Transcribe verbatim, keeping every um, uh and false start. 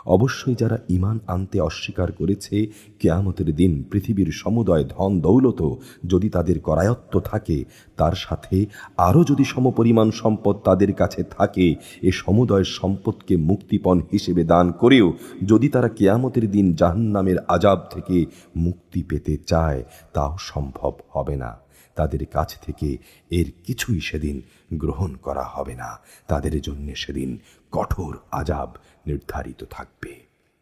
অবশ্যই যারা ঈমান আনতে অস্বীকার করেছে, কিয়ামতের দিন পৃথিবীর সমুদয় ধন দৌলত যদি তাদের করায়ত্ত থাকে, তার সাথে আরও যদি সমপরিমাণ সম্পদ তাদের কাছে থাকে, এ সমুদয় সম্পদকে মুক্তিপণ হিসেবে দান করেও যদি তারা কিয়ামতের দিন জাহান্নামের আযাব থেকে মুক্তি পেতে চায়, তাও সম্ভব হবে না। তাদের কাছ থেকে এর কিছুই সেদিন গ্রহণ করা হবে না। তাদের জন্য সেদিন কঠোর আযাব নির্ধারিত থাকবে।